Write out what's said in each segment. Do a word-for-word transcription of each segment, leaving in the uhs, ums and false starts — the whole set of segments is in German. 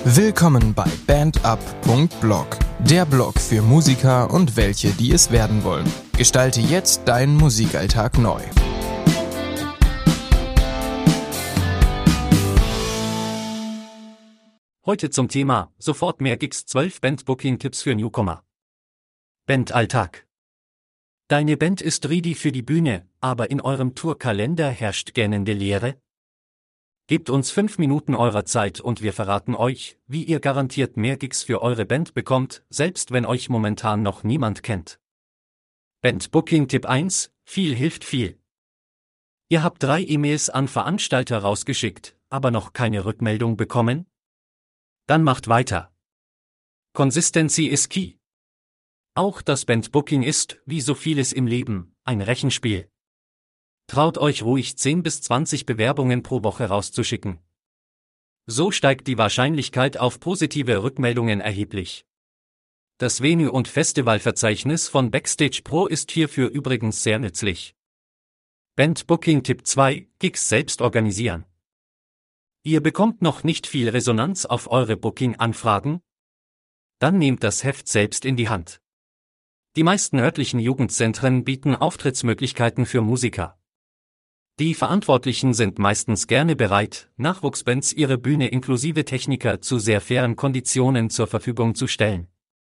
Willkommen bei bandup punkt blog, der Blog für Musiker und welche, die es werden wollen. Gestalte jetzt deinen Musikalltag neu. Heute zum Thema sofort mehr Gigs, zwölf Band-Booking-Tipps für Newcomer. Bandalltag. Deine Band ist ready für die Bühne, aber in eurem Tourkalender herrscht gähnende Leere? Gebt uns fünf Minuten eurer Zeit und wir verraten euch, wie ihr garantiert mehr Gigs für eure Band bekommt, selbst wenn euch momentan noch niemand kennt. Band-Booking-Tipp eins: Viel hilft viel. Ihr habt drei E-Mails an Veranstalter rausgeschickt, aber noch keine Rückmeldung bekommen? Dann macht weiter. Consistency is key. Auch das Bandbooking ist, wie so vieles im Leben, ein Rechenspiel. Traut euch ruhig zehn bis zwanzig Bewerbungen pro Woche rauszuschicken. So steigt die Wahrscheinlichkeit auf positive Rückmeldungen erheblich. Das Venue- und Festivalverzeichnis von Backstage Pro ist hierfür übrigens sehr nützlich. Bandbooking-Tipp zwei: Gigs selbst organisieren. Ihr bekommt noch nicht viel Resonanz auf eure Booking-Anfragen? Dann nehmt das Heft selbst in die Hand. Die meisten örtlichen Jugendzentren bieten Auftrittsmöglichkeiten für Musiker. Die Verantwortlichen sind meistens gerne bereit, Nachwuchsbands ihre Bühne inklusive Techniker zu sehr fairen Konditionen zur Verfügung zu stellen.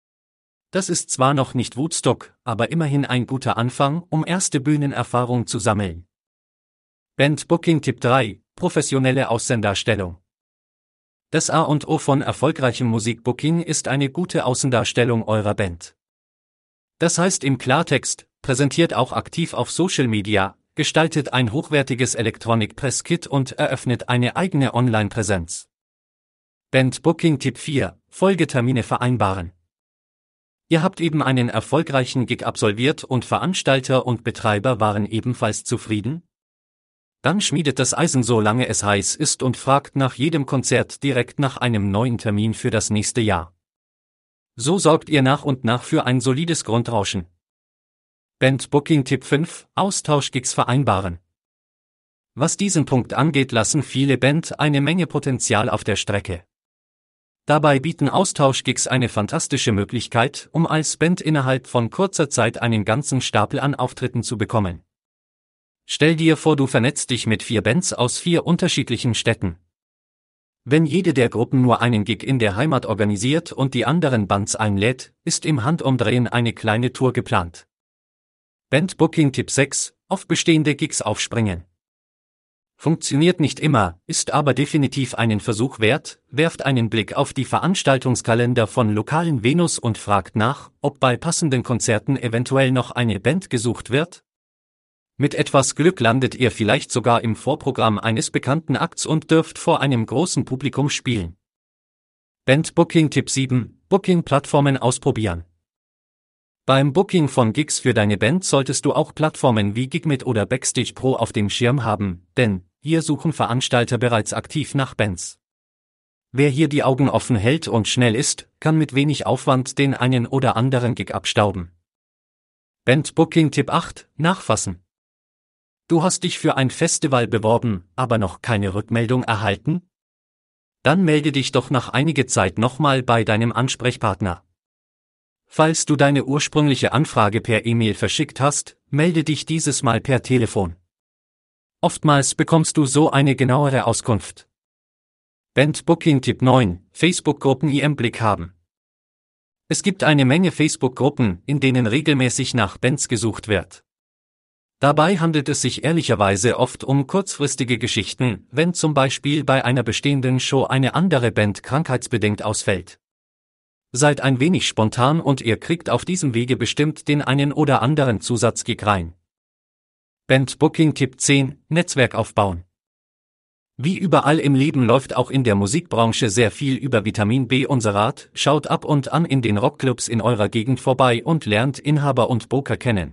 Das ist zwar noch nicht Woodstock, aber immerhin ein guter Anfang, um erste Bühnenerfahrung zu sammeln. Bandbooking-Tipp drei: Professionelle Außendarstellung. Das A und O von erfolgreichem Musikbooking ist eine gute Außendarstellung eurer Band. Das heißt im Klartext, präsentiert auch aktiv auf Social Media, gestaltet ein hochwertiges Electronic Press Kit und eröffnet eine eigene Online-Präsenz. Bandbooking-Tipp vier: Folgetermine vereinbaren. Ihr habt eben einen erfolgreichen Gig absolviert und Veranstalter und Betreiber waren ebenfalls zufrieden? Dann schmiedet das Eisen, solange es heiß ist, und fragt nach jedem Konzert direkt nach einem neuen Termin für das nächste Jahr. So sorgt ihr nach und nach für ein solides Grundrauschen. Bandbooking-Tipp fünf: Austauschgigs vereinbaren. Was diesen Punkt angeht, lassen viele Bands eine Menge Potenzial auf der Strecke. Dabei bieten Austauschgigs eine fantastische Möglichkeit, um als Band innerhalb von kurzer Zeit einen ganzen Stapel an Auftritten zu bekommen. Stell dir vor, du vernetzt dich mit vier Bands aus vier unterschiedlichen Städten. Wenn jede der Gruppen nur einen Gig in der Heimat organisiert und die anderen Bands einlädt, ist im Handumdrehen eine kleine Tour geplant. Bandbooking-Tipp sechs: Auf bestehende Gigs aufspringen. Funktioniert nicht immer, ist aber definitiv einen Versuch wert. Werft einen Blick auf die Veranstaltungskalender von lokalen Venues und fragt nach, ob bei passenden Konzerten eventuell noch eine Band gesucht wird. Mit etwas Glück landet ihr vielleicht sogar im Vorprogramm eines bekannten Akts und dürft vor einem großen Publikum spielen. Bandbooking-Tipp sieben: Booking-Plattformen ausprobieren. Beim Booking von Gigs für deine Band solltest du auch Plattformen wie Gigmit oder Backstage Pro auf dem Schirm haben, denn hier suchen Veranstalter bereits aktiv nach Bands. Wer hier die Augen offen hält und schnell ist, kann mit wenig Aufwand den einen oder anderen Gig abstauben. Bandbooking-Tipp acht: Nachfassen. Du hast dich für ein Festival beworben, aber noch keine Rückmeldung erhalten? Dann melde dich doch nach einiger Zeit nochmal bei deinem Ansprechpartner. Falls du deine ursprüngliche Anfrage per E-Mail verschickt hast, melde dich dieses Mal per Telefon. Oftmals bekommst du so eine genauere Auskunft. Bandbooking-Tipp neun: Facebook-Gruppen im Blick haben. Es gibt eine Menge Facebook-Gruppen, in denen regelmäßig nach Bands gesucht wird. Dabei handelt es sich ehrlicherweise oft um kurzfristige Geschichten, wenn zum Beispiel bei einer bestehenden Show eine andere Band krankheitsbedingt ausfällt. Seid ein wenig spontan und ihr kriegt auf diesem Wege bestimmt den einen oder anderen Zusatzgig rein. Bandbooking-Tipp zehn: Netzwerk aufbauen. Wie überall im Leben läuft auch in der Musikbranche sehr viel über Vitamin B unser Rat. Schaut ab und an in den Rockclubs in eurer Gegend vorbei und lernt Inhaber und Booker kennen.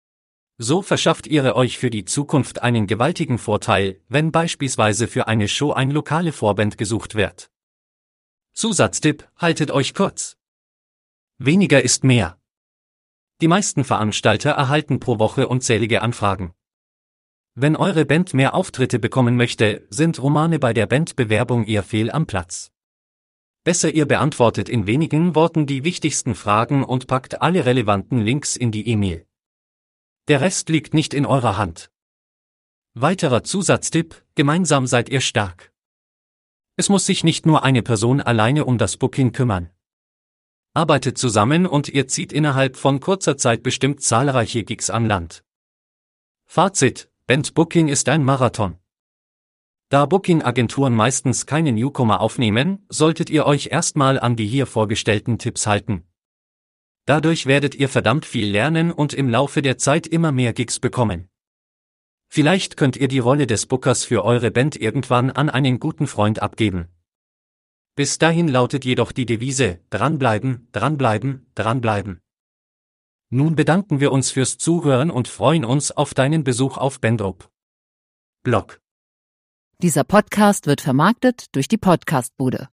So verschafft ihr euch für die Zukunft einen gewaltigen Vorteil, wenn beispielsweise für eine Show eine lokale Vorband gesucht wird. Zusatztipp: Haltet euch kurz. Weniger ist mehr. Die meisten Veranstalter erhalten pro Woche unzählige Anfragen. Wenn eure Band mehr Auftritte bekommen möchte, sind Romane bei der Bandbewerbung eher fehl am Platz. Besser, ihr beantwortet in wenigen Worten die wichtigsten Fragen und packt alle relevanten Links in die E-Mail. Der Rest liegt nicht in eurer Hand. Weiterer Zusatztipp: Gemeinsam seid ihr stark. Es muss sich nicht nur eine Person alleine um das Booking kümmern. Arbeitet zusammen und ihr zieht innerhalb von kurzer Zeit bestimmt zahlreiche Gigs an Land. Fazit: Bandbooking ist ein Marathon. Da Booking-Agenturen meistens keine Newcomer aufnehmen, solltet ihr euch erstmal an die hier vorgestellten Tipps halten. Dadurch werdet ihr verdammt viel lernen und im Laufe der Zeit immer mehr Gigs bekommen. Vielleicht könnt ihr die Rolle des Bookers für eure Band irgendwann an einen guten Freund abgeben. Bis dahin lautet jedoch die Devise: dranbleiben, dranbleiben, dranbleiben. Nun bedanken wir uns fürs Zuhören und freuen uns auf deinen Besuch auf Bandrup Blog. Dieser Podcast wird vermarktet durch die Podcastbude.